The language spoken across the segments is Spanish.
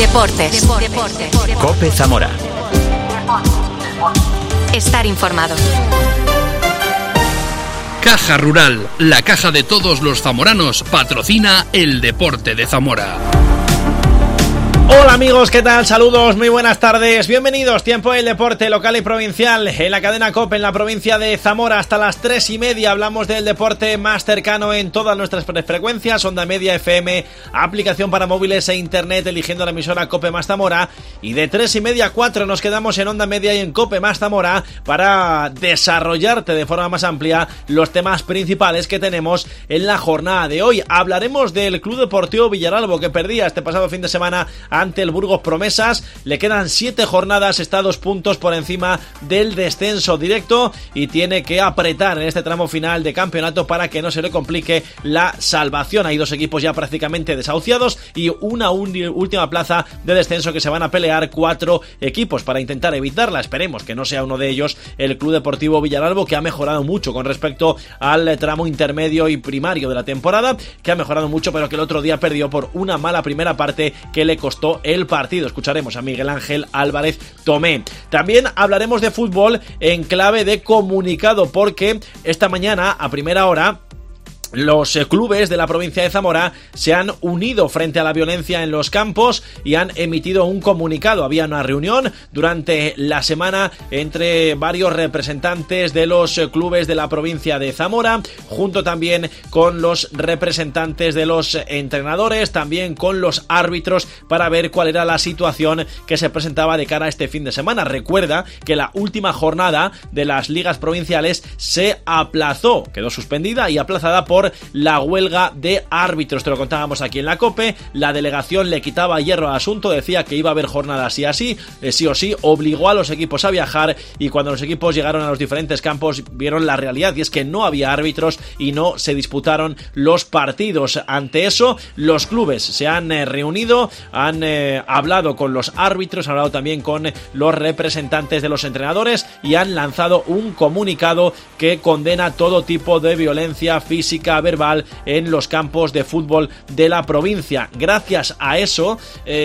Deportes. COPE Zamora. Estar informado. Caja Rural, la caja de todos los zamoranos, patrocina el deporte de Zamora. Hola amigos, ¿qué tal? Saludos, muy buenas tardes, bienvenidos. Tiempo del deporte local y provincial en la cadena COPE en la provincia de Zamora. Hasta las 3:30 hablamos del deporte más cercano en todas nuestras frecuencias: Onda Media FM, aplicación para móviles e internet eligiendo la emisora COPE más Zamora. Y de 3:30 a 4 nos quedamos en Onda Media y en COPE más Zamora para desarrollarte de forma más amplia los temas principales que tenemos en la jornada de hoy. Hablaremos del Club Deportivo Villaralbo, que perdía este pasado fin de semana ante el Burgos Promesas. Le quedan 7 jornadas, está 2 puntos por encima del descenso directo y tiene que apretar en este tramo final de campeonato para que no se le complique la salvación. Hay 2 equipos ya prácticamente desahuciados y una última plaza de descenso que se van a pelear 4 equipos para intentar evitarla. Esperemos que no sea uno de ellos el Club Deportivo Villaralbo, que ha mejorado mucho con respecto al tramo intermedio y primario de la temporada, que ha mejorado mucho, pero que el otro día perdió por una mala primera parte que le costó el partido. Escucharemos a Miguel Ángel Álvarez Tomé. También hablaremos de fútbol en clave de comunicado, porque esta mañana a primera hora los clubes de la provincia de Zamora se han unido frente a la violencia en los campos y han emitido un comunicado. Había una reunión durante la semana entre varios representantes de los clubes de la provincia de Zamora, junto también con los representantes de los entrenadores, también con los árbitros, para ver cuál era la situación que se presentaba de cara a este fin de semana. Recuerda que la última jornada de las ligas provinciales se aplazó, quedó suspendida y aplazada por la huelga de árbitros. Te lo contábamos aquí en la COPE. La delegación le quitaba hierro al asunto, decía que iba a haber jornadas sí o sí, obligó a los equipos a viajar, y cuando los equipos llegaron a los diferentes campos vieron la realidad, y es que no había árbitros y no se disputaron los partidos. Ante eso, los clubes se han reunido, han hablado con los árbitros, han hablado también con los representantes de los entrenadores y han lanzado un comunicado que condena todo tipo de violencia física, verbal en los campos de fútbol de la provincia. Gracias a eso,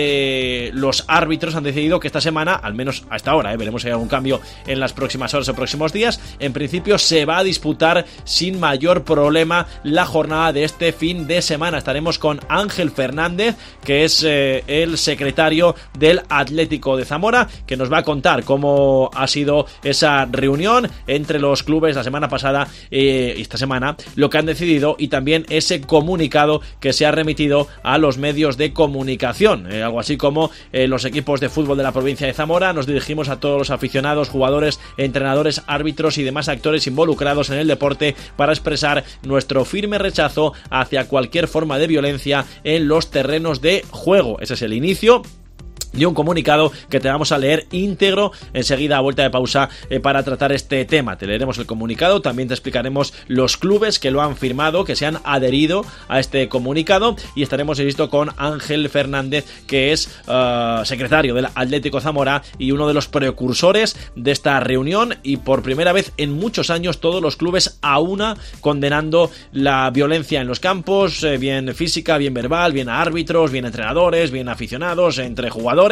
los árbitros han decidido que esta semana, al menos hasta ahora, veremos si hay algún cambio en las próximas horas o próximos días, en principio se va a disputar sin mayor problema la jornada de este fin de semana. Estaremos con Ángel Fernández, que es el secretario del Atlético de Zamora, que nos va a contar cómo ha sido esa reunión entre los clubes la semana pasada y esta semana, lo que han decidido, y también ese comunicado que se ha remitido a los medios de comunicación. Algo así como los equipos de fútbol de la provincia de Zamora nos dirigimos a todos los aficionados, jugadores, entrenadores, árbitros y demás actores involucrados en el deporte para expresar nuestro firme rechazo hacia cualquier forma de violencia en los terrenos de juego. Ese es el inicio de un comunicado que te vamos a leer íntegro enseguida, a vuelta de pausa, para tratar este tema. Te leeremos el comunicado, también te explicaremos los clubes que lo han firmado, que se han adherido a este comunicado, y estaremos, insisto, con Ángel Fernández, que es secretario del Atlético Zamora y uno de los precursores de esta reunión, y por primera vez en muchos años todos los clubes a una condenando la violencia en los campos, bien física, bien verbal, bien a árbitros, bien entrenadores, bien aficionados, entre jugadores.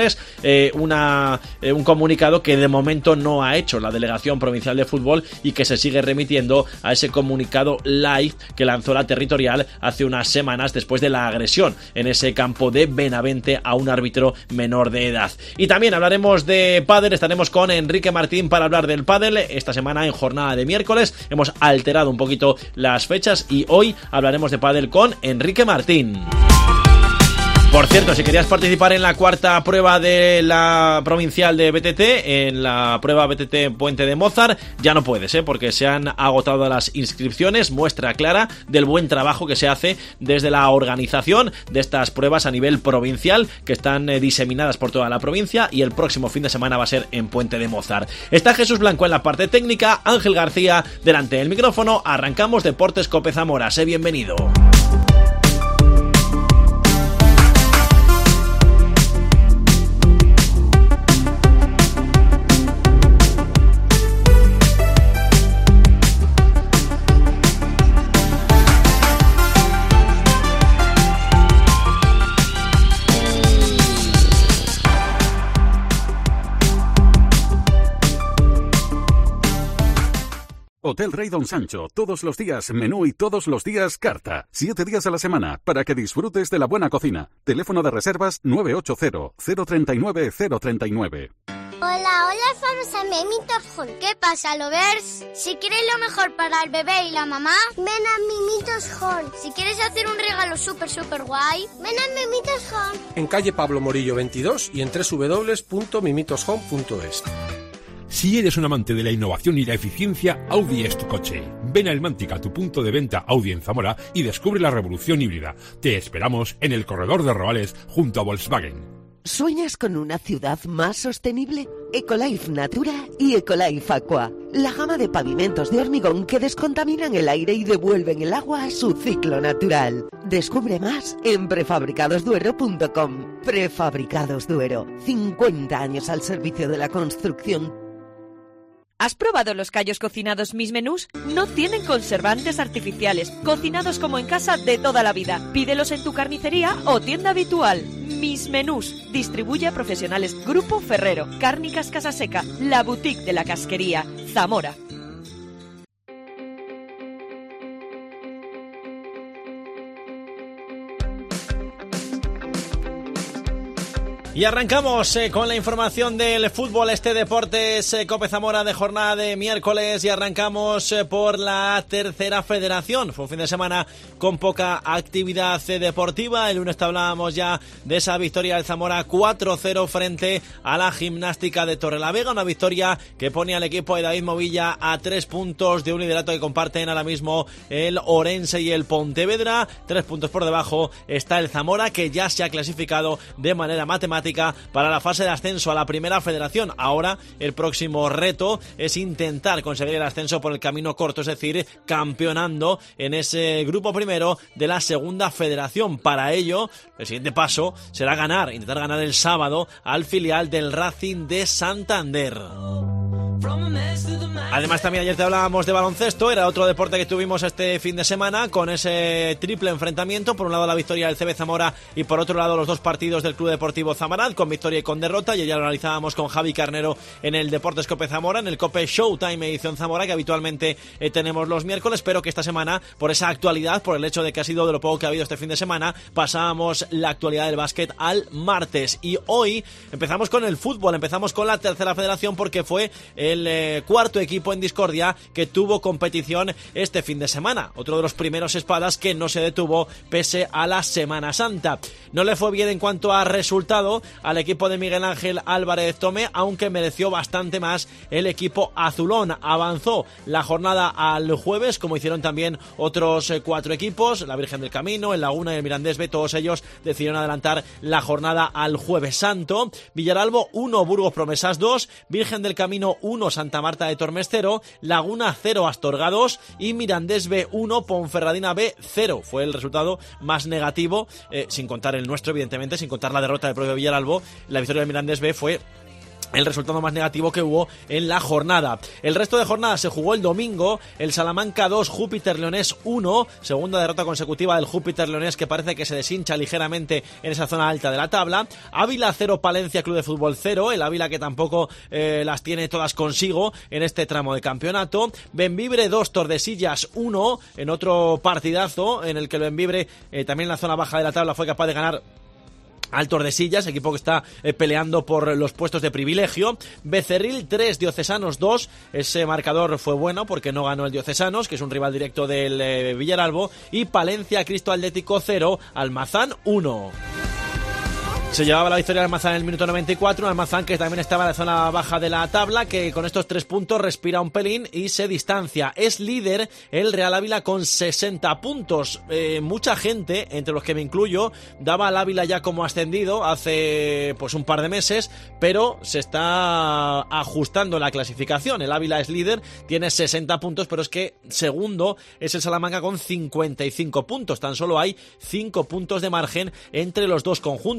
Un comunicado que de momento no ha hecho la Delegación Provincial de Fútbol y que se sigue remitiendo a ese comunicado live que lanzó la Territorial hace unas semanas después de la agresión en ese campo de Benavente a un árbitro menor de edad. Y también hablaremos de pádel, estaremos con Enrique Martín para hablar del pádel. Esta semana en jornada de miércoles hemos alterado un poquito las fechas y hoy hablaremos de pádel con Enrique Martín. Por cierto, si querías participar en la cuarta prueba de la provincial de BTT, en la prueba BTT Puente de Mozart, ya no puedes, porque se han agotado las inscripciones. Muestra clara del buen trabajo que se hace desde la organización de estas pruebas a nivel provincial, que están diseminadas por toda la provincia, y el próximo fin de semana va a ser en Puente de Mozart. Está Jesús Blanco en la parte técnica, Ángel García delante del micrófono. Arrancamos Deportes COPE Zamora. Sé bienvenido. Hotel Rey Don Sancho, todos los días menú y todos los días carta. 7 días a la semana para que disfrutes de la buena cocina. Teléfono de reservas 980-039-039. Hola, somos a Mimitos Hall. ¿Qué pasa, lovers? Si quieres lo mejor para el bebé y la mamá, ven a Mimitos Hall. Si quieres hacer un regalo súper guay, ven a Mimitos Hall. En calle Pablo Morillo 22 y en www.mimitosHome.es. Si eres un amante de la innovación y la eficiencia, Audi es tu coche. Ven a Elmántica, tu punto de venta Audi en Zamora, y descubre la revolución híbrida. Te esperamos en el corredor de Roales junto a Volkswagen. ¿Sueñas con una ciudad más sostenible? Ecolife Natura y Ecolife Aqua. La gama de pavimentos de hormigón que descontaminan el aire y devuelven el agua a su ciclo natural. Descubre más en prefabricadosduero.com. Prefabricados Duero. 50 años al servicio de la construcción. ¿Has probado los callos cocinados Mis Menús? No tienen conservantes artificiales, cocinados como en casa de toda la vida. Pídelos en tu carnicería o tienda habitual. Mis Menús. Distribuye a profesionales Grupo Ferrero. Cárnicas Casaseca. La boutique de la casquería. Zamora. Y arrancamos con la información del fútbol. Este Deportes Cope Zamora de jornada de miércoles, y arrancamos por la tercera federación. Fue un fin de semana con poca actividad deportiva. El lunes hablábamos ya de esa victoria del Zamora 4-0 frente a la Gimnástica de Torrelavega, una victoria que pone al equipo de David Movilla a 3 puntos de un liderato que comparten ahora mismo el Orense y el Pontevedra. 3 puntos por debajo está el Zamora, que ya se ha clasificado de manera matemática para la fase de ascenso a la primera federación. Ahora el próximo reto es intentar conseguir el ascenso por el camino corto, es decir, campeonando en ese grupo primero de la segunda federación. Para ello, el siguiente paso será intentar ganar el sábado al filial del Racing de Santander. Además, también ayer te hablábamos de baloncesto, era otro deporte que tuvimos este fin de semana con ese triple enfrentamiento. Por un lado la victoria del CB Zamora y por otro lado los dos partidos del Club Deportivo Zamarad, con victoria y con derrota. Y ya lo analizábamos con Javi Carnero en el Deportes Cope Zamora, en el Cope Showtime edición Zamora, que habitualmente tenemos los miércoles, pero que esta semana, por esa actualidad, por el hecho de que ha sido de lo poco que ha habido este fin de semana, pasábamos la actualidad del básquet al martes. Y hoy empezamos con el fútbol, empezamos con la tercera federación, porque fue el cuarto equipo en discordia que tuvo competición este fin de semana. Otro de los primeros espadas que no se detuvo pese a la Semana Santa. No le fue bien en cuanto a resultado al equipo de Miguel Ángel Álvarez Tomé, aunque mereció bastante más el equipo azulón. Avanzó la jornada al jueves, como hicieron también otros 4 equipos, la Virgen del Camino, el Laguna y el Mirandés B. Todos ellos decidieron adelantar la jornada al Jueves Santo. Villaralbo 1, Burgos Promesas 2, Virgen del Camino 1, Santa Marta de Tormes 0, Laguna 0, Astorga 2 y Mirandés B 1, Ponferradina B 0. Fue el resultado más negativo, sin contar el nuestro, evidentemente, sin contar la derrota del propio Villaralbo. La victoria del Mirandés B fue el resultado más negativo que hubo en la jornada. El resto de jornadas se jugó el domingo. El Salamanca 2, Júpiter Leonés 1, segunda derrota consecutiva del Júpiter Leonés, que parece que se deshincha ligeramente en esa zona alta de la tabla. Ávila 0, Palencia Club de Fútbol 0, el Ávila que tampoco las tiene todas consigo en este tramo de campeonato. Bembibre 2, Tordesillas 1, en otro partidazo en el que el Bembibre también en la zona baja de la tabla fue capaz de ganar al Tordesillas, equipo que está peleando por los puestos de privilegio. Becerril 3, Diocesanos 2. Ese marcador fue bueno porque no ganó el Diocesanos, que es un rival directo del Villaralbo. Y Palencia Cristo Atlético 0, Almazán 1. Se llevaba la victoria del Almazán en el minuto 94, un Almazán que también estaba en la zona baja de la tabla, que con estos 3 puntos respira un pelín y se distancia. Es líder el Real Ávila con 60 puntos. Mucha gente, entre los que me incluyo, daba al Ávila ya como ascendido hace pues un par de meses, pero se está ajustando la clasificación. El Ávila es líder, tiene 60 puntos, pero es que segundo es el Salamanca con 55 puntos. Tan solo hay 5 puntos de margen entre los dos conjuntos, entre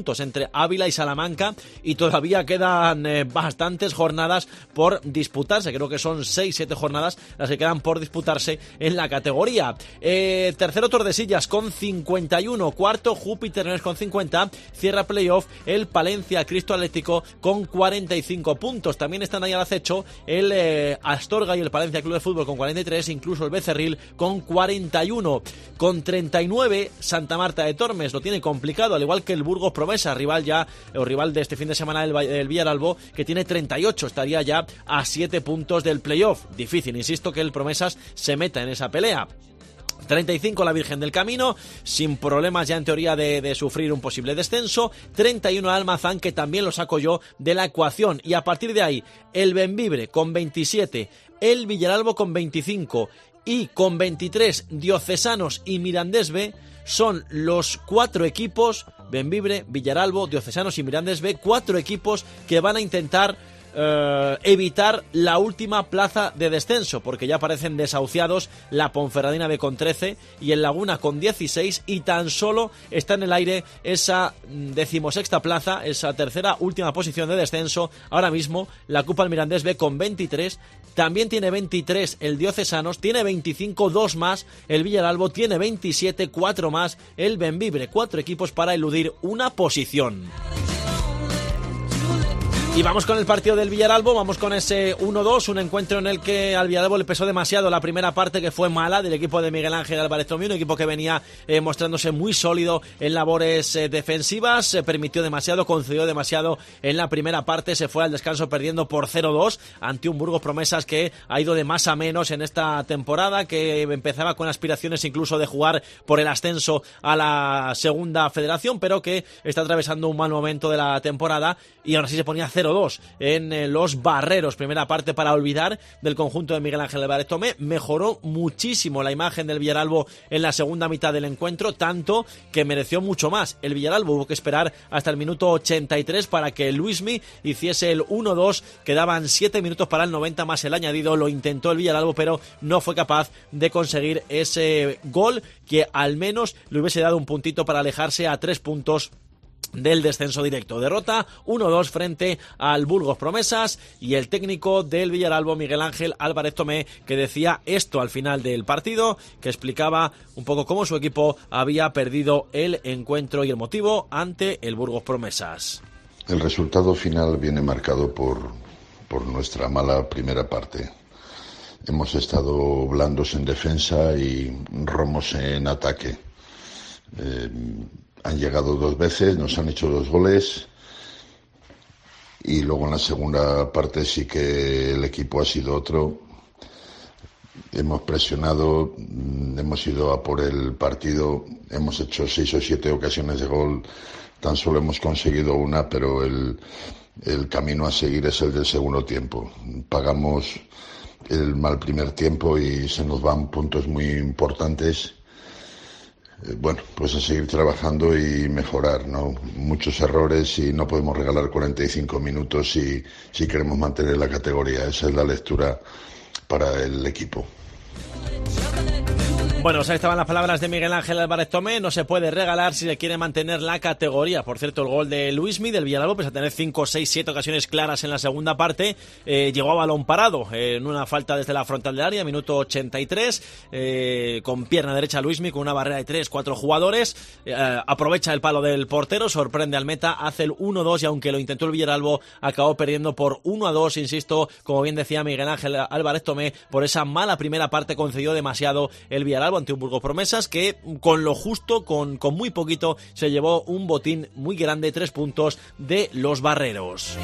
entre Ávila y Salamanca, y todavía quedan bastantes jornadas por disputarse. Creo que son 6-7 jornadas las que quedan por disputarse en la categoría. Tercero Tordesillas con 51, cuarto Júpiter con 50, cierra playoff el Palencia Cristo Atlético con 45 puntos. También están ahí al acecho el Astorga y el Palencia Club de Fútbol con 43, incluso el Becerril con 41. Con 39 Santa Marta de Tormes lo tiene complicado, al igual que el Burgos Promesa, rival de este fin de semana del Villaralbo, que tiene 38, estaría ya a 7 puntos del playoff. Difícil, insisto, que el Promesas se meta en esa pelea. 35 la Virgen del Camino, sin problemas ya en teoría de sufrir un posible descenso. 31 Almazán, que también lo saco yo de la ecuación. Y a partir de ahí, el Bembibre con 27, el Villaralbo con 25 y con 23 Diocesanos y Mirandés B. Son los 4 equipos, Bembibre, Villaralbo, Diocesanos y Mirandés B, 4 equipos que van a intentar evitar la última plaza de descenso, porque ya parecen desahuciados la Ponferradina B con 13 y el Laguna con 16, y tan solo está en el aire esa 16ª plaza, esa tercera última posición de descenso. Ahora mismo la Copa del Mirandés B con 23, también tiene 23 el Diocesanos, tiene 25, 2 más el Villaralbo, tiene 27, 4 más el Bembibre. 4 equipos para eludir una posición. Y vamos con el partido del Villaralbo, vamos con ese 1-2, un encuentro en el que al Villaralbo le pesó demasiado la primera parte, que fue mala, del equipo de Miguel Ángel Álvarez Tomé, un equipo que venía mostrándose muy sólido en labores defensivas, permitió demasiado, concedió demasiado en la primera parte, se fue al descanso perdiendo por 0-2 ante un Burgos Promesas que ha ido de más a menos en esta temporada, que empezaba con aspiraciones incluso de jugar por el ascenso a la segunda federación, pero que está atravesando un mal momento de la temporada, y ahora sí se ponía 0-2 en los Barreros. Primera parte para olvidar del conjunto de Miguel Ángel Álvarez Tomé. Mejoró muchísimo la imagen del Villaralbo en la segunda mitad del encuentro, tanto que mereció mucho más. El Villaralbo hubo que esperar hasta el minuto 83 para que Luismi hiciese el 1-2. Quedaban 7 minutos para el 90 más el añadido. Lo intentó el Villaralbo, pero no fue capaz de conseguir ese gol que al menos le hubiese dado un puntito para alejarse a 3 puntos del descenso directo. Derrota 1-2 frente al Burgos Promesas, y el técnico del Villaralbo, Miguel Ángel Álvarez Tomé, que decía esto al final del partido, que explicaba un poco cómo su equipo había perdido el encuentro y el motivo ante el Burgos Promesas. El resultado final viene marcado por nuestra mala primera parte. Hemos estado blandos en defensa y romos en ataque. Han llegado 2 veces, nos han hecho 2 goles, y luego en la segunda parte sí que el equipo ha sido otro. Hemos presionado, hemos ido a por el partido, hemos hecho 6 o 7 ocasiones de gol, tan solo hemos conseguido una, pero el camino a seguir es el del segundo tiempo. Pagamos el mal primer tiempo y se nos van puntos muy importantes. Bueno, pues a seguir trabajando y mejorar, ¿no? Muchos errores y no podemos regalar 45 minutos si queremos mantener la categoría. Esa es la lectura para el equipo. Bueno, ahí estaban las palabras de Miguel Ángel Álvarez Tomé. No se puede regalar si se quiere mantener la categoría. Por cierto, el gol de Luismi del Villaralbo, pese a tener 5, 6, 7 ocasiones claras en la segunda parte, llegó a balón parado en una falta desde la frontal del área, minuto 83, con pierna derecha Luismi, con una barrera de 3, 4 jugadores, aprovecha el palo del portero, sorprende al meta, hace el 1-2, y aunque lo intentó el Villaralbo, acabó perdiendo por 1-2, insisto, como bien decía Miguel Ángel Álvarez Tomé, por esa mala primera parte concedió demasiado el Villaralbo ante un Burgos Promesas que con lo justo, con muy poquito, se llevó un botín muy grande, 3 puntos de los Barreros.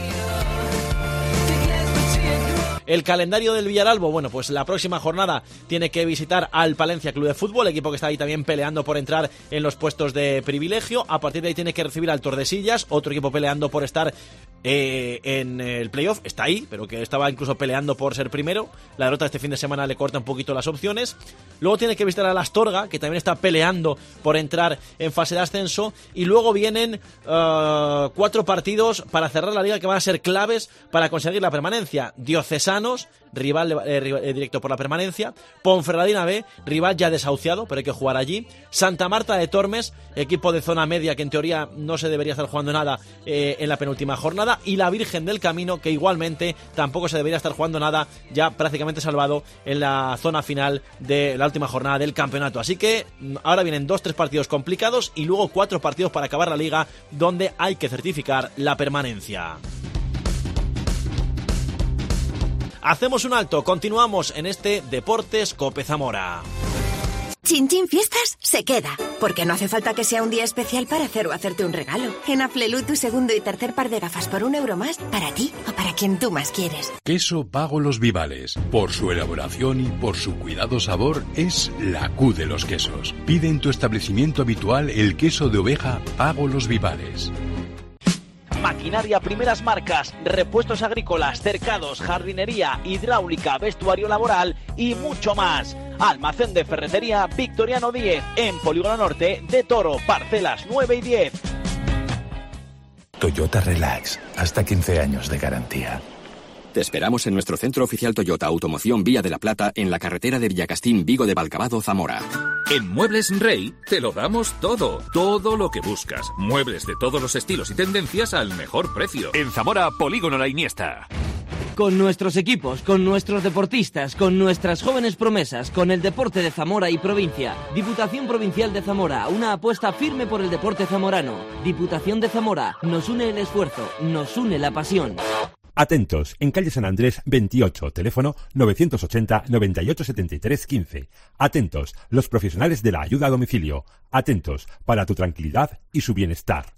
El calendario del Villaralbo, bueno, pues la próxima jornada tiene que visitar al Palencia Club de Fútbol, equipo que está ahí también peleando por entrar en los puestos de privilegio. A partir de ahí tiene que recibir al Tordesillas, otro equipo peleando por estar en el playoff, está ahí, pero que estaba incluso peleando por ser primero. La derrota de este fin de semana le corta un poquito las opciones. Luego tiene que visitar a la Astorga, que también está peleando por entrar en fase de ascenso, y luego vienen 4 partidos para cerrar la liga que van a ser claves para conseguir la permanencia. Diocesanos, rival directo por la permanencia. Ponferradina B, rival ya desahuciado, pero hay que jugar allí. Santa Marta de Tormes, equipo de zona media que en teoría no se debería estar jugando nada en la penúltima jornada. Y la Virgen del Camino, que igualmente tampoco se debería estar jugando nada, ya prácticamente salvado en la zona final de la última jornada del campeonato. Así que ahora vienen 2-3 partidos complicados y luego 4 partidos para acabar la liga, donde hay que certificar la permanencia. Hacemos un alto, continuamos en este Deportes Cope Zamora. Chin Chin Fiestas se queda, porque no hace falta que sea un día especial para hacer o hacerte un regalo. En Aflelu, tu segundo y tercer par de gafas por €1 más, para ti o para quien tú más quieres. Queso Pago Los Vivales. Por su elaboración y por su cuidado sabor, es la Q de los quesos. Pide en tu establecimiento habitual el queso de oveja Pago Los Vivales. Maquinaria primeras marcas, repuestos agrícolas, cercados, jardinería, hidráulica, vestuario laboral y mucho más. Almacén de ferretería Victoriano 10 en Polígono Norte de Toro, parcelas 9 y 10. Toyota Relax, hasta 15 años de garantía. Te esperamos en nuestro centro oficial Toyota Automoción Vía de la Plata, en la carretera de Villacastín, Vigo de Valcabado, Zamora. En Muebles Rey te lo damos todo lo que buscas. Muebles de todos los estilos y tendencias al mejor precio. En Zamora, Polígono La Iniesta. Con nuestros equipos, con nuestros deportistas, con nuestras jóvenes promesas, con el deporte de Zamora y provincia. Diputación Provincial de Zamora, una apuesta firme por el deporte zamorano. Diputación de Zamora, nos une el esfuerzo, nos une la pasión. Atentos, en calle San Andrés 28, teléfono 980 98 73 15. Atentos, los profesionales de la ayuda a domicilio. Atentos, para tu tranquilidad y su bienestar.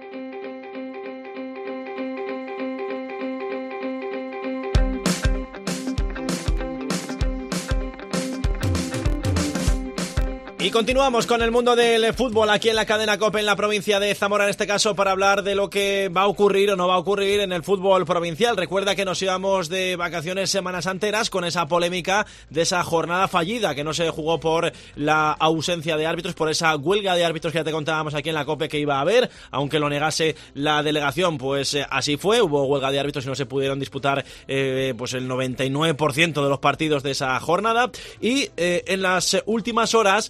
Y continuamos con el mundo del fútbol aquí en la cadena COPE en la provincia de Zamora, en este caso para hablar de lo que va a ocurrir o no va a ocurrir en el fútbol provincial. Recuerda que nos íbamos de vacaciones semanas enteras con esa polémica de esa jornada fallida que no se jugó por la ausencia de árbitros, por esa huelga de árbitros que ya te contábamos aquí en la COPE que iba a haber, aunque lo negase la delegación, pues así fue, hubo huelga de árbitros y no se pudieron disputar pues el 99% de los partidos de esa jornada. Y en las últimas horas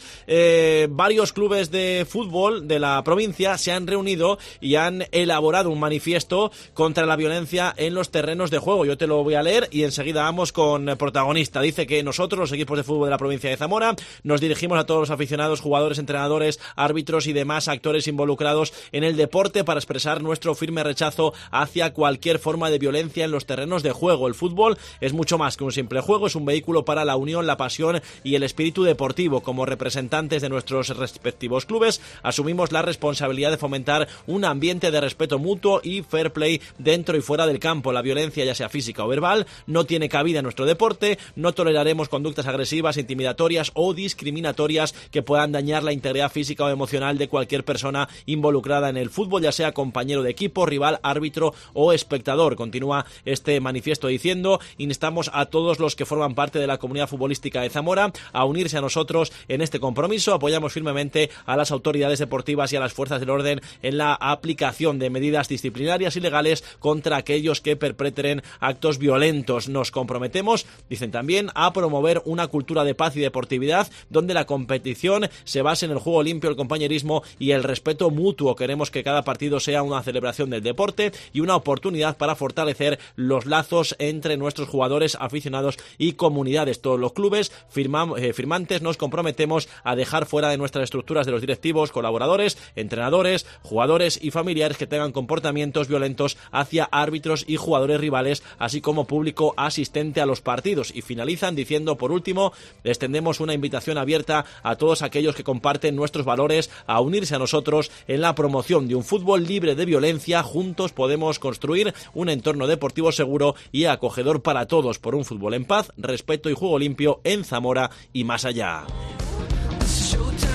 varios clubes de fútbol de la provincia se han reunido y han elaborado un manifiesto contra la violencia en los terrenos de juego. Yo te lo voy a leer y enseguida vamos con protagonista. Dice que nosotros, los equipos de fútbol de la provincia de Zamora, nos dirigimos a todos los aficionados, jugadores, entrenadores, árbitros y demás actores involucrados en el deporte para expresar nuestro firme rechazo hacia cualquier forma de violencia en los terrenos de juego. El fútbol es mucho más que un simple juego, es un vehículo para la unión, la pasión y el espíritu deportivo. Como representantes de nuestros respectivos clubes, asumimos la responsabilidad de fomentar un ambiente de respeto mutuo y fair play dentro y fuera del campo. La violencia, ya sea física o verbal, no tiene cabida en nuestro deporte. No toleraremos conductas agresivas, intimidatorias o discriminatorias que puedan dañar la integridad física o emocional de cualquier persona involucrada en el fútbol, ya sea compañero de equipo, rival, árbitro o espectador. Continúa este manifiesto diciendo: instamos a todos los que forman parte de la comunidad futbolística de Zamora a unirse a nosotros en este compromiso. Apoyamos firmemente a las autoridades deportivas y a las fuerzas del orden en la aplicación de medidas disciplinarias y legales contra aquellos que perpetren actos violentos. Nos comprometemos, dicen también, a promover una cultura de paz y deportividad donde la competición se base en el juego limpio, el compañerismo y el respeto mutuo. Queremos que cada partido sea una celebración del deporte y una oportunidad para fortalecer los lazos entre nuestros jugadores, aficionados y comunidades. Todos los clubes firmantes nos comprometemos a dejar fuera de nuestras estructuras de los directivos, colaboradores, entrenadores, jugadores y familiares que tengan comportamientos violentos hacia árbitros y jugadores rivales, así como público asistente a los partidos. Y finalizan diciendo, por último, les extendemos una invitación abierta a todos aquellos que comparten nuestros valores a unirse a nosotros en la promoción de un fútbol libre de violencia. Juntos podemos construir un entorno deportivo seguro y acogedor para todos, por un fútbol en paz, respeto y juego limpio en Zamora y más allá.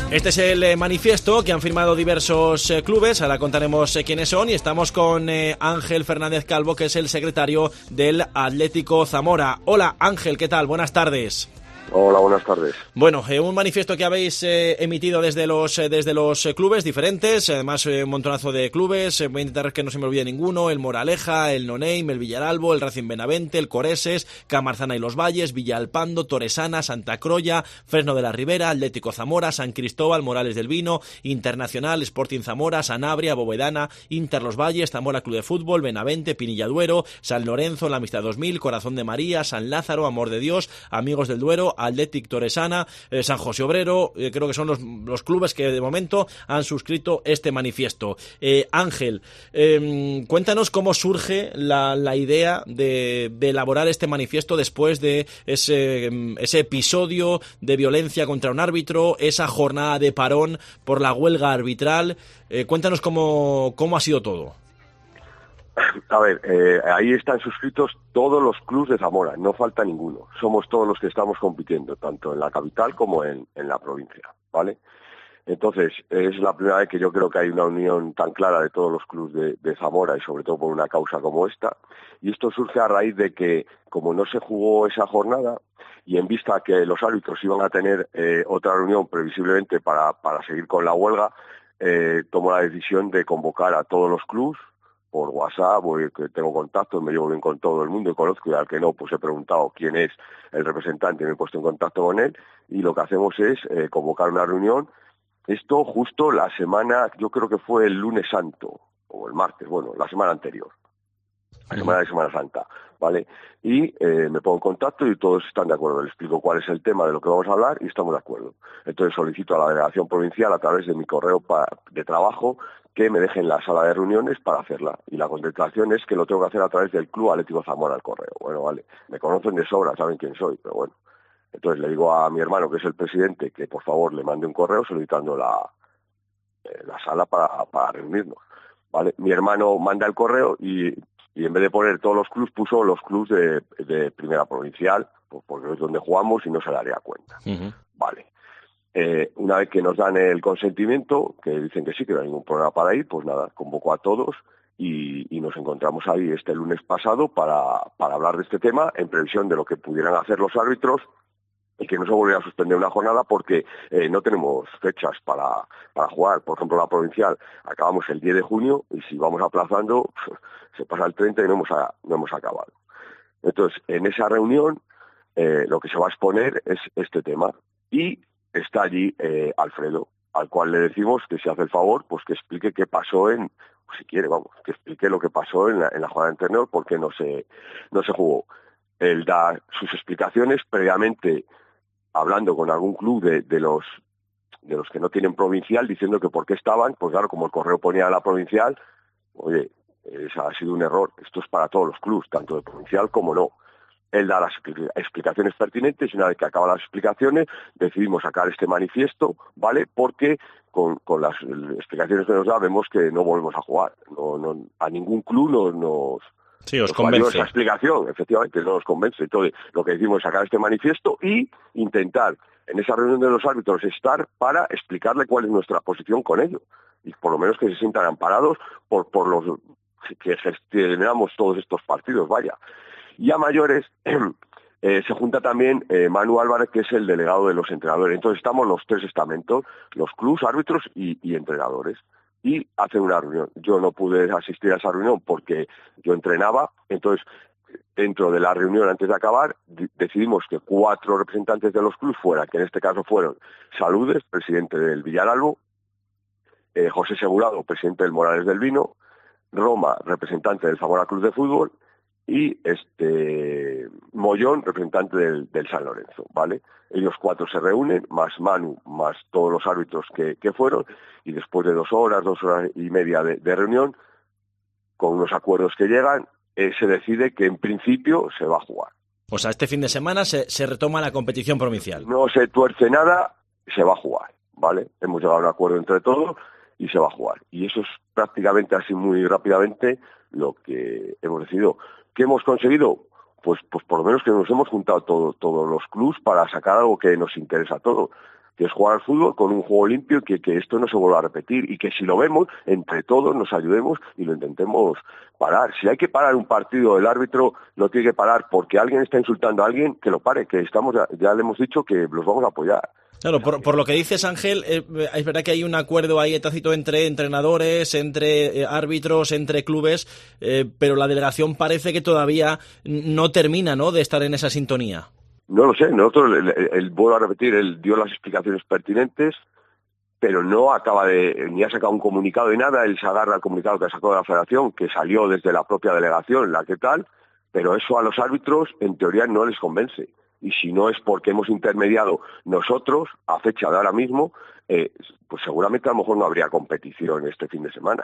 Este es el manifiesto que han firmado diversos clubes, ahora contaremos quiénes son, y estamos con Ángel Fernández Calvo, que es el secretario del Atlético Zamora. Hola Ángel, ¿qué tal? Buenas tardes. Hola, buenas tardes. Bueno, un manifiesto que habéis emitido desde los clubes diferentes, además un montonazo de clubes, voy a intentar que no se me olvide ninguno: el Moraleja, el No Name, el Villaralbo, el Racing Benavente, el Coreses, Camarzana y Los Valles, Villalpando, Torresana, Santa Crolla, Fresno de la Ribera, Atlético Zamora, San Cristóbal, Morales del Vino, Internacional, Sporting Zamora, Sanabria, Bovedana, Inter Los Valles, Zamora Club de Fútbol, Benavente, Pinilla Duero, San Lorenzo, La Amistad 2000, Corazón de María, San Lázaro, Amor de Dios, Amigos del Duero, Athletic Torresana, San José Obrero. Creo que son los clubes que de momento han suscrito este manifiesto. Ángel, cuéntanos cómo surge la idea de elaborar este manifiesto después de ese episodio de violencia contra un árbitro, esa jornada de parón por la huelga arbitral. Cuéntanos cómo ha sido todo. A ver, ahí están suscritos todos los clubes de Zamora, no falta ninguno. Somos todos los que estamos compitiendo, tanto en la capital como en la provincia, ¿vale? Entonces, es la primera vez que yo creo que hay una unión tan clara de todos los clubes de Zamora, y sobre todo por una causa como esta. Y esto surge a raíz de que, como no se jugó esa jornada, y en vista a que los árbitros iban a tener otra reunión previsiblemente para seguir con la huelga, tomó la decisión de convocar a todos los clubes por WhatsApp, porque tengo contacto, me llevo bien con todo el mundo y conozco, y al que no, pues he preguntado quién es el representante, me he puesto en contacto con él, y lo que hacemos es convocar una reunión. Esto justo la semana, yo creo que fue el lunes santo, o el martes, bueno, la semana anterior, la semana de Semana Santa, ¿vale? Y me pongo en contacto y todos están de acuerdo. Les explico cuál es el tema de lo que vamos a hablar y estamos de acuerdo. Entonces solicito a la delegación provincial, a través de mi correo de trabajo, que me dejen la sala de reuniones para hacerla. Y la contestación es que lo tengo que hacer a través del Club Atlético Zamora, el correo. Bueno, vale, me conocen de sobra, saben quién soy, pero bueno. Entonces le digo a mi hermano, que es el presidente, que por favor le mande un correo solicitando la sala para reunirnos, ¿vale? Mi hermano manda el correo y en vez de poner todos los clubes, puso los clubes de primera provincial, porque es donde jugamos y no se daría cuenta. Vale. Una vez que nos dan el consentimiento, que dicen que sí, que no hay ningún problema para ir, pues nada, convoco a todos y nos encontramos ahí este lunes pasado para hablar de este tema, en previsión de lo que pudieran hacer los árbitros y que no se volviera a suspender una jornada, porque no tenemos fechas para jugar. Por ejemplo, la provincial acabamos el 10 de junio y si vamos aplazando se pasa el 30 y no hemos acabado. Entonces, en esa reunión lo que se va a exponer es este tema, y está allí Alfredo, al cual le decimos que si hace el favor, pues que explique qué pasó si quiere, vamos, que explique lo que pasó en la jornada anterior, porque no se jugó. Él da sus explicaciones previamente, hablando con algún club de los que no tienen provincial, diciendo que por qué estaban, pues claro, como el correo ponía la provincial, oye, ha sido un error, esto es para todos los clubes, tanto de provincial como no. Él da las explicaciones pertinentes, y una vez que acaban las explicaciones decidimos sacar este manifiesto, ¿vale? Porque con las explicaciones que nos da vemos que no volvemos a jugar, a ningún club nos convence esa explicación, efectivamente, no nos convence. Entonces, lo que decimos es sacar este manifiesto y intentar en esa reunión de los árbitros estar para explicarle cuál es nuestra posición con ello, y por lo menos que se sientan amparados por los que gestionamos todos estos partidos, vaya. Y a mayores se junta también Manu Álvarez, que es el delegado de los entrenadores. Entonces estamos los tres estamentos, los clubs, árbitros y entrenadores, y hacen una reunión. Yo no pude asistir a esa reunión porque yo entrenaba. Entonces, dentro de la reunión, antes de acabar, decidimos que 4 representantes de los clubs fueran, que en este caso fueron Saludes, presidente del Villaralbo, José Segurado, presidente del Morales del Vino, Roma, representante del Zamora Club de Fútbol, y Mollón, representante del San Lorenzo, ¿vale? Ellos 4 se reúnen, más Manu, más todos los árbitros que fueron, y después de 2 horas y media de reunión, con unos acuerdos que llegan, se decide que en principio se va a jugar. O sea, este fin de semana se retoma la competición provincial. No se tuerce nada, se va a jugar, ¿vale? Hemos llegado a un acuerdo entre todos y se va a jugar. Y eso es prácticamente, así muy rápidamente, lo que hemos decidido. ¿Qué hemos conseguido? Pues por lo menos que nos hemos juntado todos los clubs para sacar algo que nos interesa a todos. que es jugar al fútbol con un juego limpio y que esto no se vuelva a repetir, y que si lo vemos, entre todos nos ayudemos y lo intentemos parar. Si hay que parar un partido, el árbitro lo tiene que parar porque alguien está insultando a alguien, que lo pare, que ya le hemos dicho que los vamos a apoyar. Claro, por lo que dices, Ángel, es verdad que hay un acuerdo ahí tácito entre entrenadores, entre árbitros, entre clubes, pero la delegación parece que todavía no termina, ¿no?, de estar en esa sintonía. No lo sé, nosotros, vuelvo a repetir, él dio las explicaciones pertinentes, pero no acaba ni ha sacado un comunicado de nada. Él se agarra al comunicado que ha sacado de la Federación, que salió desde la propia delegación, la que tal, pero eso a los árbitros en teoría no les convence. Y si no es porque hemos intermediado nosotros, a fecha de ahora mismo, pues seguramente a lo mejor no habría competición este fin de semana.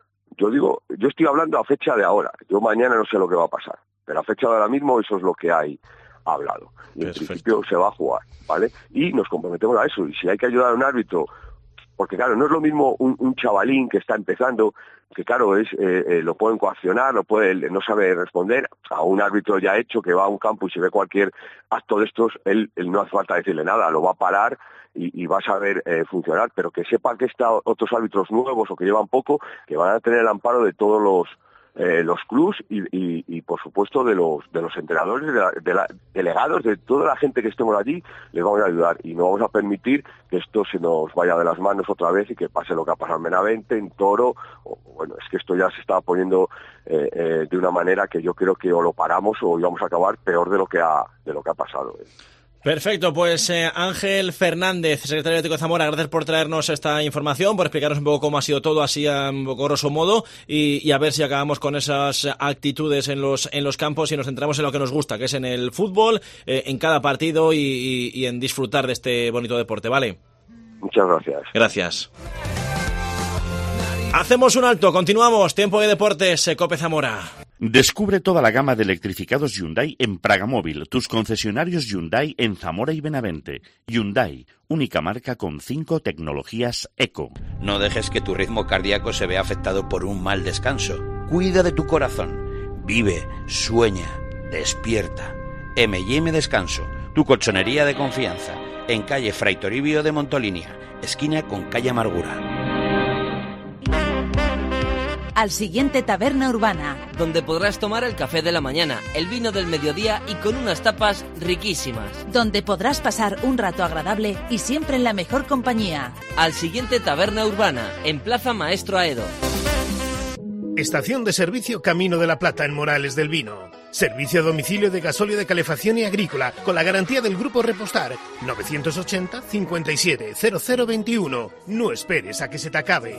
Yo estoy hablando a fecha de ahora, yo mañana no sé lo que va a pasar, pero a fecha de ahora mismo eso es lo que hay hablado. Y en principio se va a jugar, ¿vale? Y nos comprometemos a eso, y si hay que ayudar a un árbitro, porque claro, no es lo mismo un chavalín que está empezando, que claro, lo pueden coaccionar, no sabe responder, a un árbitro ya hecho que va a un campo y si ve cualquier acto de estos, él no hace falta decirle nada, lo va a parar y va a saber funcionar, pero que sepa que están otros árbitros nuevos o que llevan poco, que van a tener el amparo de todos los clubs y por supuesto de los entrenadores, de los delegados, de toda la gente que estemos allí, les vamos a ayudar y no vamos a permitir que esto se nos vaya de las manos otra vez y que pase lo que ha pasado en Benavente, en Toro. Bueno, es que esto ya se estaba poniendo de una manera que yo creo que o lo paramos o íbamos a acabar peor de lo que ha pasado. Perfecto, pues Ángel Fernández, secretario de Atlético de Zamora, gracias por traernos esta información, por explicarnos un poco cómo ha sido todo, así a un poco grosso modo, y a ver si acabamos con esas actitudes en los campos y nos centramos en lo que nos gusta, que es en el fútbol, en cada partido y en disfrutar de este bonito deporte, ¿vale? Muchas gracias. Gracias. Hacemos un alto, continuamos, tiempo de deportes, COPE Zamora. Descubre toda la gama de electrificados Hyundai en Pragamóvil, tus concesionarios Hyundai en Zamora y Benavente. Hyundai, única marca con 5 tecnologías eco. No dejes que tu ritmo cardíaco se vea afectado por un mal descanso. Cuida de tu corazón. Vive, sueña, despierta. M&M Descanso, tu colchonería de confianza. En calle Fray Toribio de Montolinia, esquina con calle Amargura. Al siguiente Taberna Urbana, donde podrás tomar el café de la mañana, el vino del mediodía y con unas tapas riquísimas. Donde podrás pasar un rato agradable y siempre en la mejor compañía. Al siguiente Taberna Urbana, en Plaza Maestro Aedo. Estación de servicio Camino de la Plata en Morales del Vino. Servicio a domicilio de gasóleo de calefacción y agrícola con la garantía del Grupo Repostar. 980 57 0021. No esperes a que se te acabe.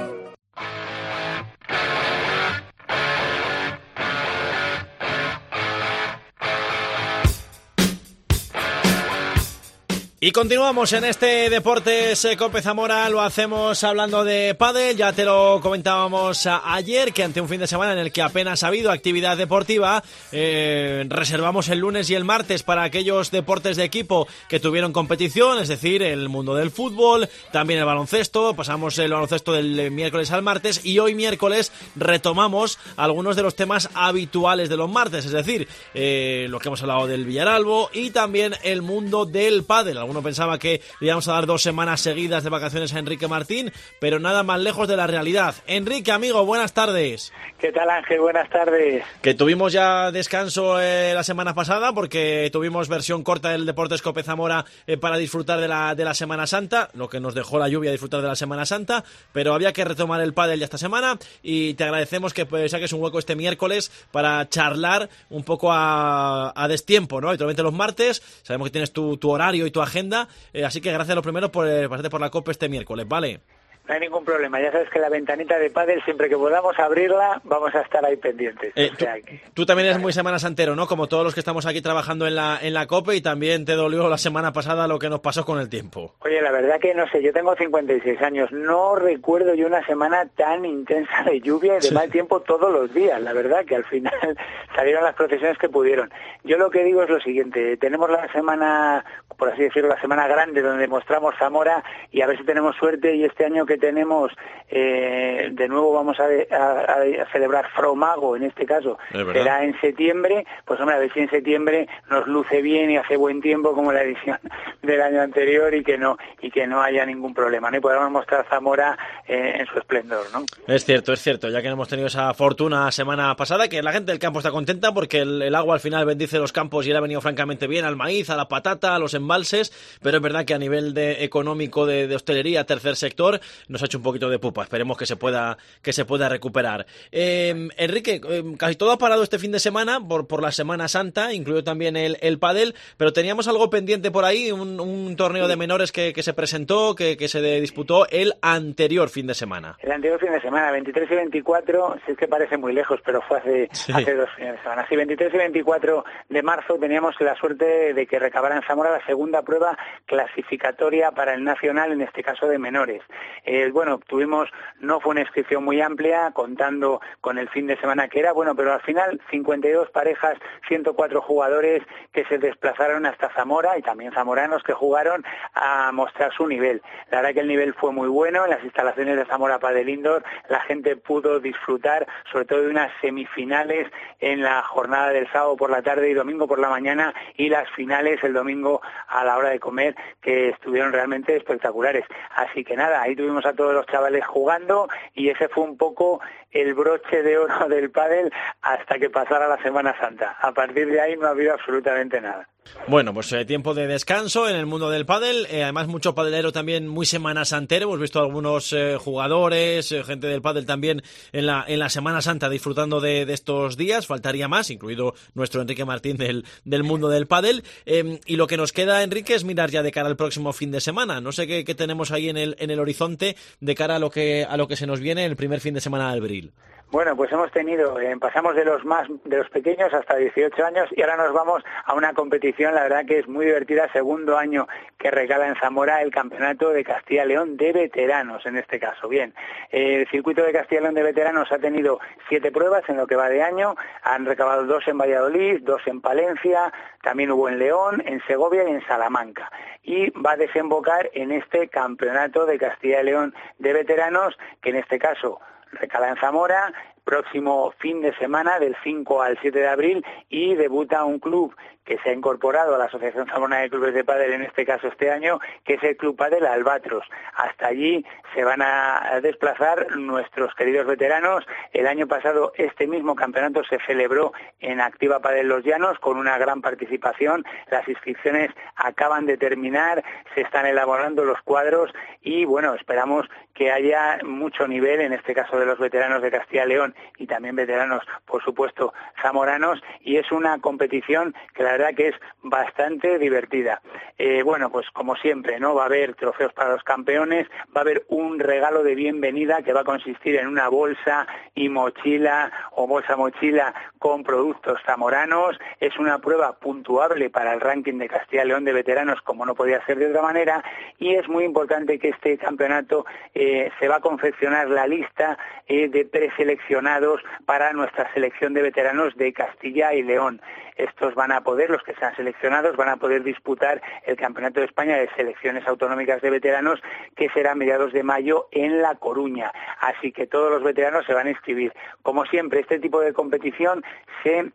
Y continuamos en este Deportes COPE Zamora, lo hacemos hablando de pádel, ya te lo comentábamos ayer, que ante un fin de semana en el que apenas ha habido actividad deportiva, reservamos el lunes y el martes para aquellos deportes de equipo que tuvieron competición, es decir, el mundo del fútbol, también el baloncesto, pasamos el baloncesto del miércoles al martes y hoy miércoles retomamos algunos de los temas habituales de los martes, es decir, lo que hemos hablado del Villaralbo y también el mundo del pádel. Alguno pensaba que le íbamos a dar 2 semanas seguidas de vacaciones a Enrique Martín, pero nada más lejos de la realidad. Enrique, amigo, buenas tardes. ¿Qué tal, Ángel? Buenas tardes. Que tuvimos ya descanso la semana pasada porque tuvimos versión corta del Deportes COPE Zamora para disfrutar de la Semana Santa, lo que nos dejó la lluvia disfrutar de la Semana Santa, pero había que retomar el pádel ya esta semana y te agradecemos que saques un hueco este miércoles para charlar un poco a destiempo, ¿no? Habitualmente los martes, sabemos que tienes tu horario y tu agenda, así que gracias a lo primero por pasarte por la COPE este miércoles, ¿vale? No hay ningún problema, ya sabes que la ventanita de pádel, siempre que podamos abrirla, vamos a estar ahí pendientes. Tú también eres muy semana santero, ¿no? Como todos los que estamos aquí trabajando en la COPE, y también te dolió la semana pasada lo que nos pasó con el tiempo. Oye, la verdad que no sé, yo tengo 56 años, no recuerdo yo una semana tan intensa de lluvia y de mal tiempo todos los días, la verdad que al final salieron las procesiones que pudieron. Yo lo que digo es lo siguiente, tenemos la semana, por así decirlo, la semana grande donde mostramos Zamora y a ver si tenemos suerte y este año que que tenemos, de nuevo vamos a celebrar Fromago, en este caso, será en septiembre, pues hombre, a ver si en septiembre nos luce bien y hace buen tiempo como la edición del año anterior y que no haya ningún problema, ¿no? Y podamos mostrar Zamora en su esplendor, ¿no? Es cierto, ya que hemos tenido esa fortuna semana pasada, que la gente del campo está contenta porque el agua al final bendice los campos y le ha venido francamente bien al maíz, a la patata, a los embalses, pero es verdad que a nivel económico de hostelería, tercer sector, nos ha hecho un poquito de pupa. Esperemos que se pueda recuperar. Enrique, casi todo ha parado este fin de semana por la Semana Santa, incluido también el pádel, pero teníamos algo pendiente por ahí, un torneo de menores que se presentó, que se disputó el anterior fin de semana. El anterior fin de semana, 23 y 24, si es que parece muy lejos, pero fue hace 2 fines de semana. Sí, 23 y 24 de marzo teníamos la suerte de que recabara en Zamora la segunda prueba clasificatoria para el nacional, en este caso de menores. No fue una inscripción muy amplia, contando con el fin de semana que era, pero al final 52 parejas, 104 jugadores que se desplazaron hasta Zamora y también zamoranos que jugaron a mostrar su nivel. La verdad que el nivel fue muy bueno en las instalaciones de Zamora Padel Indoor, la gente pudo disfrutar sobre todo de unas semifinales en la jornada del sábado por la tarde y domingo por la mañana y las finales el domingo a la hora de comer, que estuvieron realmente espectaculares. Así que nada, ahí tuvimos a todos los chavales jugando y ese fue un poco el broche de oro del pádel hasta que pasara la Semana Santa. A partir de ahí no ha habido absolutamente nada. Bueno, pues tiempo de descanso en el mundo del pádel, además mucho padelero también muy semana santero, hemos visto algunos jugadores, gente del pádel también en la Semana Santa disfrutando de estos días, faltaría más, incluido nuestro Enrique Martín del mundo del pádel, y lo que nos queda, Enrique, es mirar ya de cara al próximo fin de semana. No sé qué tenemos ahí en el horizonte de cara a lo que se nos viene el primer fin de semana de abril. Bueno, pues hemos tenido, pasamos de los pequeños hasta 18 años y ahora nos vamos a una competición, la verdad que es muy divertida, segundo año que regala en Zamora el Campeonato de Castilla y León de veteranos, en este caso. Bien, el circuito de Castilla y León de veteranos ha tenido 7 pruebas en lo que va de año, han recabado 2 en Valladolid, 2 en Palencia, también hubo en León, en Segovia y en Salamanca. Y va a desembocar en este Campeonato de Castilla y León de veteranos, que en este caso recala en Zamora, próximo fin de semana del 5 al 7 de abril y debuta un club que se ha incorporado a la Asociación Zamorana de Clubes de Pádel, en este caso este año, que es el Club Pádel Albatros. Hasta allí se van a desplazar nuestros queridos veteranos. El año pasado este mismo campeonato se celebró en Activa Pádel Los Llanos con una gran participación. Las inscripciones acaban de terminar, se están elaborando los cuadros y bueno, esperamos que haya mucho nivel, en este caso de los veteranos de Castilla y León y también veteranos, por supuesto, zamoranos, y es una competición que la verdad que es bastante divertida. Pues como siempre, ¿no? Va a haber trofeos para los campeones, va a haber un regalo de bienvenida que va a consistir en una bolsa y mochila o bolsa-mochila con productos zamoranos. Es una prueba puntuable para el ranking de Castilla y León de veteranos, como no podía ser de otra manera, y es muy importante que este campeonato se va a confeccionar la lista de preseleccionados para nuestra selección de veteranos de Castilla y León. Estos van a poder, los que sean seleccionados, van a poder disputar el Campeonato de España de Selecciones Autonómicas de Veteranos, que será a mediados de mayo en La Coruña. Así que todos los veteranos se van a inscribir. Como siempre, este tipo de competición se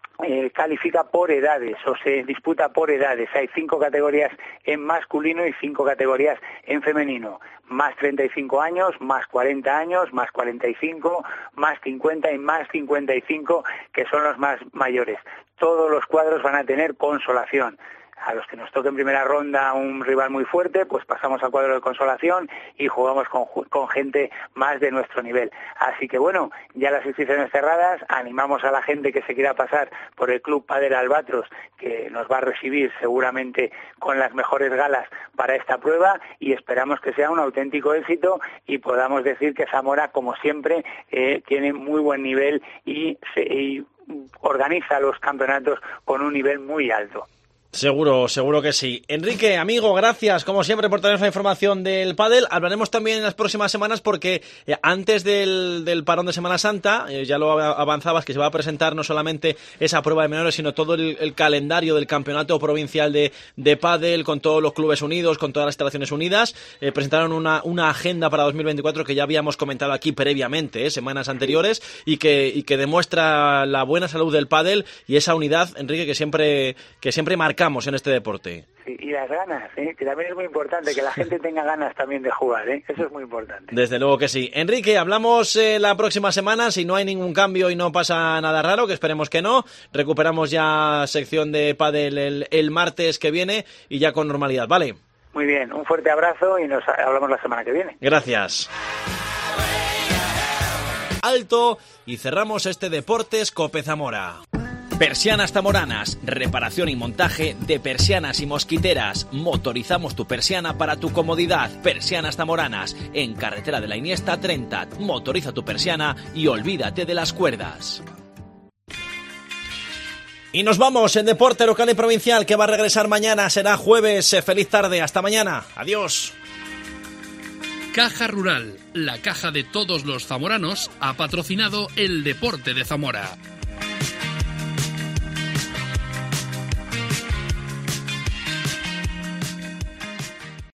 califica por edades o se disputa por edades. Hay 5 categorías en masculino y 5 categorías en femenino. Más 35 años, más 40 años, más 45, más 50 y más 55, que son los más mayores. Todos los cuadros van a tener consolación. A los que nos toque en primera ronda un rival muy fuerte, pues pasamos al cuadro de consolación y jugamos con gente más de nuestro nivel. Así que bueno, ya las inscripciones cerradas, animamos a la gente que se quiera pasar por el Club Pádel Albatros, que nos va a recibir seguramente con las mejores galas para esta prueba, y esperamos que sea un auténtico éxito y podamos decir que Zamora, como siempre, tiene muy buen nivel y organiza los campeonatos con un nivel muy alto. Seguro que sí. Enrique, amigo, gracias como siempre por traernos la información del pádel. Hablaremos también en las próximas semanas porque antes del parón de Semana Santa, ya lo avanzabas, que se va a presentar no solamente esa prueba de menores, sino todo el calendario del campeonato provincial de pádel, con todos los clubes unidos, con todas las instalaciones unidas. Presentaron una agenda para 2024 que ya habíamos comentado aquí previamente, semanas anteriores, y que demuestra la buena salud del pádel y esa unidad, Enrique, que siempre marcamos en este deporte. Sí, y las ganas, que también es muy importante, que la gente tenga ganas también de jugar, eso es muy importante. Desde luego que sí. Enrique, hablamos la próxima semana, si no hay ningún cambio y no pasa nada raro, que esperemos que no, recuperamos ya sección de pádel el martes que viene y ya con normalidad, ¿vale? Muy bien, un fuerte abrazo y nos hablamos la semana que viene. Gracias. Alto y cerramos este Deportes Cope Zamora. Persianas Zamoranas, reparación y montaje de persianas y mosquiteras. Motorizamos tu persiana para tu comodidad. Persianas Zamoranas, en Carretera de la Iniesta 30. Motoriza tu persiana y olvídate de las cuerdas. Y nos vamos en Deporte Local y Provincial, que va a regresar mañana. Será jueves. Feliz tarde. Hasta mañana. Adiós. Caja Rural, la caja de todos los zamoranos, ha patrocinado el Deporte de Zamora.